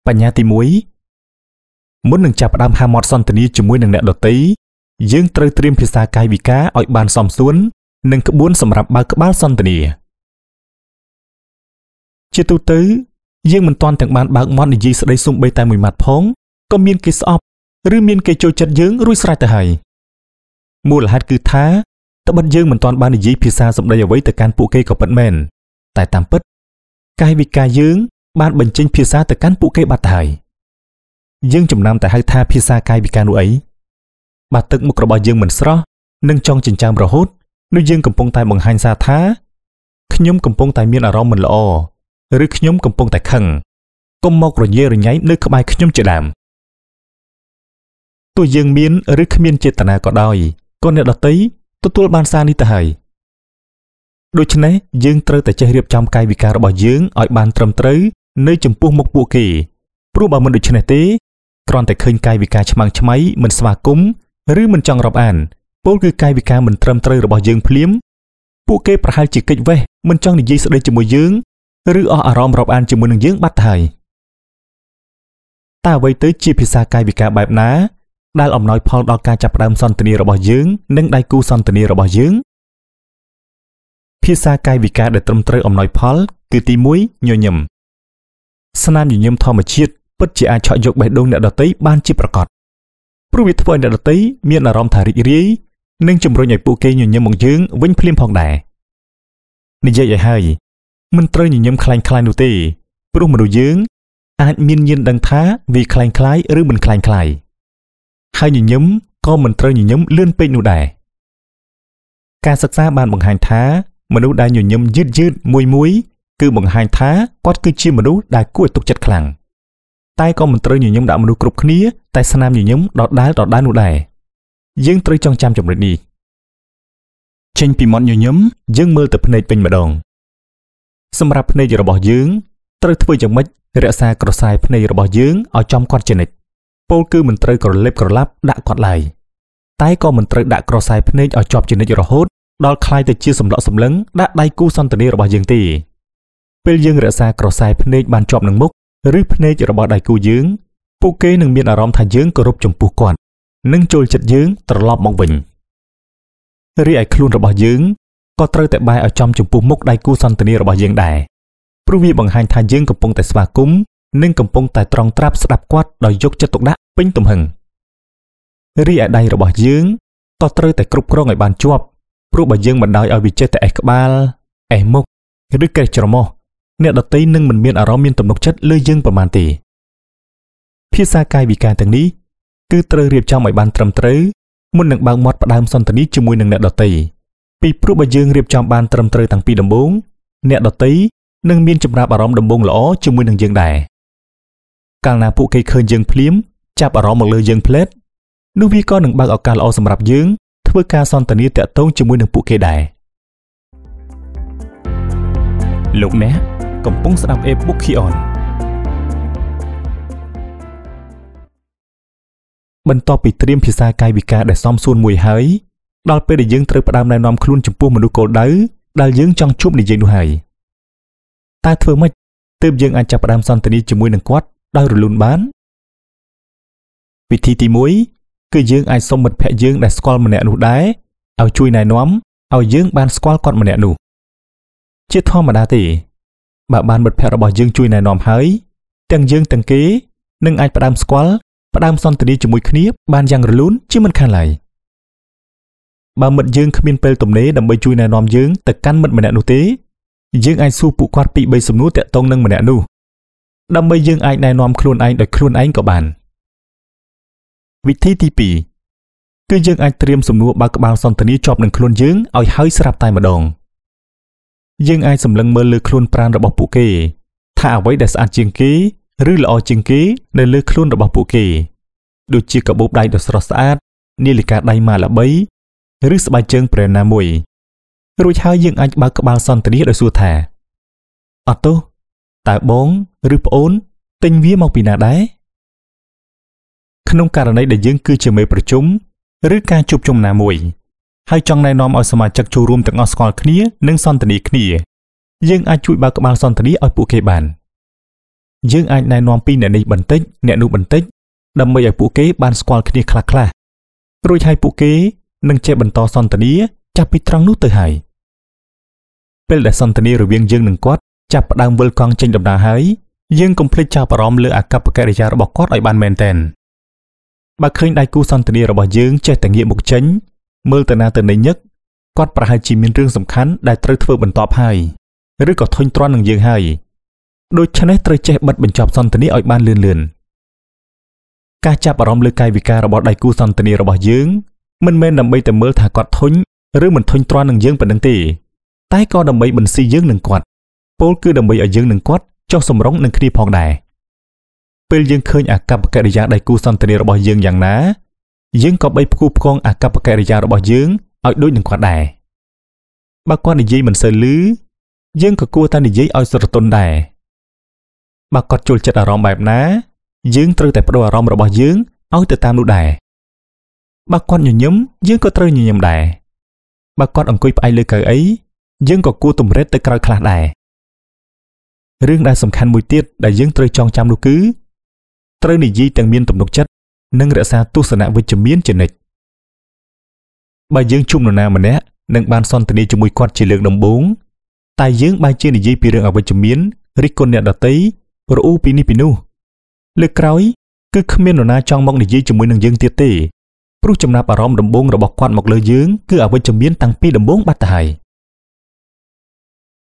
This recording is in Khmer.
បញ្ញាទី1មុននឹងចាប់ផ្ដើមហាមាត់សន្ទនាជាមួយនឹងអ្នកដទៃយើងត្រូវត្រៀមភាសាកាយវិការឲ្យបានសមសួននិងក្បួនសម្រាប់បើកក្បាលសន្ទនាជាទូទៅយើងមិនទាន់ទាំងបានបើកមាត់និយាយស្ដីសូម្បីតែមួយម៉ាត់ផងក៏មានគេស្អប់ឬមានគេចូលចិត្តយើងរួចស្រេចទៅហើយមូលហេតុគឺថាត្បិតយើងមិនទាន់បាននិយាយភាសាសម្ដីអ្វីទៅកាន់ពួកគេក៏ពិតមែនតែតាមពិតកាយវិការយើងបានបញ្ចេញភាសាទៅកាន់ពួកគេបាត់ទៅហើយយើងចំណាំតែហៅថាភាសាកាយវិការនោះអីបើទឹកមុខរបស់យើងមិនស្រស់និងចង់ចិញ្ចើមរហូតនោះយើងកំពុងតែបង្ហាញសារថាខ្ញុំកំពុងតែមានអារម្មណ៍មិនល្អឬខ្ញុំកំពុងតែខឹងកុំមករញ៉េរញ៉ៃនៅក្បែរខ្ញុំជាដើមទោះយើងមានឬគ្មានចេតនាក៏ដោយក៏អ្នកដទៃទទួលបានសារនេះទៅហើយដូច្នេះយើងត្រូវតែចេះរៀបចំកាយវិការរបស់យើងឲ្យបានត្រឹមត្រូវនៅចំពោះមុខពួកគេព្រោះបើមិនដូច្នេះទេគ្រាន់តែឃើញកាយវិការឆ្មាំងឆ្មៃមិនស្វាគមន៍ឬមិនចង់រាប់អានពោលគឺកាយវិការមិនត្រឹមត្រូវរបស់យើងភ្លាមពួកគេប្រហែលជាគេចវេះមិនចង់និយាយស្ដីជាមួយយើងឬអស់អារម្មណ៍រាប់អានជាមួយនឹងយើងបាត់ទៅហើយតើអ្វីទៅជាភាសាកាយវិការបែបណាដែលអំណោយផលដល់ការចាប់ផ្ដើមសន្ទនារបស់យើងនិងដៃគូសន្ទនារបស់យើងភាសាកាយវិការដែលត្រឹមត្រូវអំណោយផលគឺទី1ញញឹមស្នាមញញឹមធម្មជាតិពិតជាអាចឆក់យកបេះដូងអ្នកដទៃបានជាប្រកបព្រោះវាធ្វើឲ្យអ្នកដទៃមានអារម្មណ៍ថារីករាយនិងជំរុញឲ្យពួកគេញញឹមមកយើងវិញភ្លាមផងដែរនិយាយឲ្យហើយមិនត្រូវញញឹមคล้ายៗនោះទេព្រោះមនុស្សយើងអាចមានញៀនដឹងថាវាคล้ายៗឬមិនคล้ายៗហើយញញឹមក៏មិនត្រូវញញឹមលឿនពេកនោះដែរការសិក្សាបានបង្ហាញថាមនុស្សដែលញញឹមយឺតមួយគឺបង្ហាញថាគាត់គឺជាមនុស្សដែលគួរឲ្យទុកចិត្តខ្លាំងតែក៏មិនត្រូវញញឹមដាក់មនុស្សគ្រប់គ្នាតែស្នាមញញឹមដដែលនោះដែរយើងត្រូវចងចាំចំណុចនេះចេញពីមាត់ញញឹមយើងមើលទៅភ្នែកវិញម្ដងសម្រាប់ភ្នែករបស់យើងត្រូវធ្វើយ៉ាងម៉េចរក្សាក្រសែភ្នែករបស់យើងឲ្យចំគាត់ជានិច្ចពោលគឺមិនត្រូវក្រឡេបក្រឡាប់ដាក់គាត់ឡើយតែក៏មិនត្រូវដាក់ក្រសែភ្នែកឲ្យជាប់ជានិច្ចរហូតដល់คล้ายទៅជាសម្លក់សម្លឹងដាក់ដៃគូសន្ទនារបស់យើងទេពេលយើងរក្សាក្រសែភ្នែកបានជាប់នឹងមុខឬភ្នែករបស់ដៃគូយើងពួកគេនឹងមានអារម្មណ៍ថាយើងគោរពចំពោះគាត់និងចូលចិត្តយើងត្រឡប់មកវិញរីឯខ្លួនរបស់យើងក៏ត្រូវតែបែរឲ្យចំចំពោះមុខដៃគូសន្ទនារបស់យើងដែរព្រោះវាបង្ហាញថាយើងកំពុងតែស្វាគមន៍និងកំពុងតែត្រង់ត្រាប់ស្ដាប់គាត់ដោយយកចិត្តទុកដាក់ពេញទំហឹងរីឯដៃរបស់យើងក៏ត្រូវតែគ្រប់គ្រងឲ្យបានជាប់ព្រោះបើយើងបណ្ដោយឲ្យវាចេះតែអេះក្បាលអេះមុខឬកេះច្រមុះអ្នកដទៃនឹងមិនមានអារម្មណ៍មានទំនុកចិត្តលើយើងប៉ុន្មានទេភាសាកាយវិការទាំងនេះគឺត្រូវរៀបចំឲ្យបានត្រឹមត្រូវមុននឹងបើកមាត់ផ្ដើមសន្ទនាជាមួយនឹងអ្នកដទៃពីព្រោះបើយើងរៀបចំបានត្រឹមត្រូវតាំងពីដំបូងអ្នកដទៃនឹងមានចំណាប់អារម្មណ៍ដំបូងល្អជាមួយនឹងយើងដែរកាលណាពួកគេឃើញយើងភ្លាមចាប់អារម្មណ៍មកលើយើងផ្លែតនោះវាក៏នឹងបើកឱកាសល្អសម្រាប់យើងធ្វើការសន្ទនាតាក់ទងជាមួយនឹងពួកគេដែរលោកអ្នកកំពុងស្ដាប់ e-book Kion បន្ទាប់ពីត្រៀមភាសាកាយវិការដែលសមសួនមួយហើយដល់ពេលដែលយើងត្រូវផ្ដើមណែនាំខ្លួនចំពោះមនុស្សគោលដៅដែលយើងចង់ជួបនិយាយនោះហើយតើធ្វើម៉េចទើបយើងអាចចាប់ផ្ដើមសន្ទនាជាមួយនឹងគាត់ដោយរលូនបានវិធីទី1គឺយើងអាចសុំមិត្តភក្តិយើងដែលស្គាល់ម្នាក់នោះដែរឲ្យជួយណែនាំឲ្យយើងបានស្គាល់គាត់ម្នាក់នោះជាធម្មតាទេបើបានមិត្តភក្តិរបស់យើងជួយណែនាំហើយទាំងយើងទាំងគេនឹងអាចផ្ដើមស្គាល់ផ្ដើមសន្ទនាជាមួយគ្នាបានយ៉ាងរលូនជាមិនខានឡើយបើមិត្តយើងគ្មានពេលទំនេរដើម្បីជួយណែនាំយើងទៅកាន់មិត្តម្នាក់នោះទេយើងអាចសួរពួកគាត់ពី3សំណួរតាក់ទងនឹងម្នាក់នោះដើម្បីយើងអាចណែនាំខ្លួនឯងដោយខ្លួនឯងក៏បានវិធីទី2គឺយើងអាចត្រៀមសំណួរបើកក្បាលសន្ទនាជាប់នឹងខ្លួនយើងឲ្យហើយស្រាប់តែម្ដងយើងអាចសម្លឹងមើលលើខ្លួនប្រាណរបស់ពួកគេថាអ្វីដែលស្អាតជាងគេឬល្អជាងគេនៅលើខ្លួនរបស់ពួកគេដូចជាកាបូបដៃដ៏ស្រស់ស្អាតនាឡិកាដៃម៉ាល្បីឬស្បែកជើងប្រេណាមួយរួចហើយយើងអាចបើកក្បាលសន្ទនាដោយសួរថាអត់ទោសតើបងឬប្អូនទិញវាមកពីណាដែរក្នុងករណីដែលយើងគឺជាមេប្រជុំឬការជួបជុំណាមួយហើយចង់ណែនាំឲ្យសមាជិកចូលរួមទាំងអស់ស្គាល់គ្នានិងសន្ទនាគ្នាយើងអាចជួយបើកក្បាលសន្ទនាឲ្យពួកគេបានយើងអាចណែនាំពីអ្នកនេះបន្តិចអ្នកនោះបន្តិចដើម្បីឲ្យពួកគេបានស្គាល់គ្នាខ្លះៗរួចហើយពួកគេនឹងចេះបន្តសន្ទនាចាប់ពីត្រង់នោះទៅហើយពេលដែលសន្ទនារវាងយើងនិងគាត់ចាប់ផ្ដើមវិលកង់ចេញដំណើរហើយយើងកុំភ្លេចចាប់អារម្មណ៍លើអាកប្បកិរិយារបស់គាត់ឲ្យបានមែនទែនបើឃើញដៃគូសន្ទនារបស់យើងចេះតែងាកមុខចេញមើលទៅណាទៅណីញឹកគាត់ប្រហែលជាមានរឿងសំខាន់ដែលត្រូវធ្វើបន្ទាប់ហើយឬក៏ធុញទ្រាន់នឹងយើងហើយដូច្នេះត្រូវចេះបិទបញ្ចប់សន្ទនាឲ្យបានលឿនការចាប់អារម្មណ៍លើកាយវិការរបស់ដៃគូសន្ទនារបស់យើងមិនមែនដើម្បីតែមើលថាគាត់ធុញឬមិនធុញទ្រាន់នឹងយើងប៉ុណ្ណឹងទេតែក៏ដើម្បីបន្ស៊ីយើងនឹងគាត់ពោលគឺដើម្បីឲ្យយើងនឹងគាត់ចុះសម្រុងនឹងគ្នាផងដែរពេលយើងឃើញអាកប្បកិរិយាដៃគូសន្ទនារបស់យើងយ៉ាងណាយើងក៏បីផ្គូផ្គងអាកប្បកិរិយារបស់យើងឲ្យដូចនឹងគាត់ដែរបើគាត់និយាយមិនសូវលឺយើងក៏គួរតែនិយាយឲ្យស្រទន់ដែរបើគាត់ចូលចិត្តអារម្មណ៍បែបណាយើងត្រូវតែប្តូរអារម្មណ៍របស់យើងឲ្យទៅតាមនោះដែរបើគាត់ញញឹមយើងក៏ត្រូវញញឹមដែរបើគាត់អង្គុយផ្អែកលើកៅអីយើងក៏គួរទម្រេតទៅក្រោយខ្លះដែររឿងដែលសំខាន់មួយទៀតដែលយើងត្រូវចងចាំនោះគឺត្រូវនិយាយទាំងមានទំនុកចិត្តនិងរក្សាទស្សនវិជ្ជមានជានិច្ចបើយើងជួបនរណាម្នាក់និងបានសន្ទនាជាមួយគាត់ជាលើកដំបូងតែយើងបែរជានិយាយពីរឿងអវិជ្ជមានរិះគន់អ្នកដទៃរអ៊ូពីនេះពីនោះលើកក្រោយគឺគ្មាននរណាចង់មកនិយាយជាមួយនឹងយើងទៀតទេព្រោះចំណាប់អារម្មណ៍ដំបូងរបស់គាត់មកលើយើងគឺអវិជ្ជមានតាំងពីដំបូងបាត់ទៅហើយ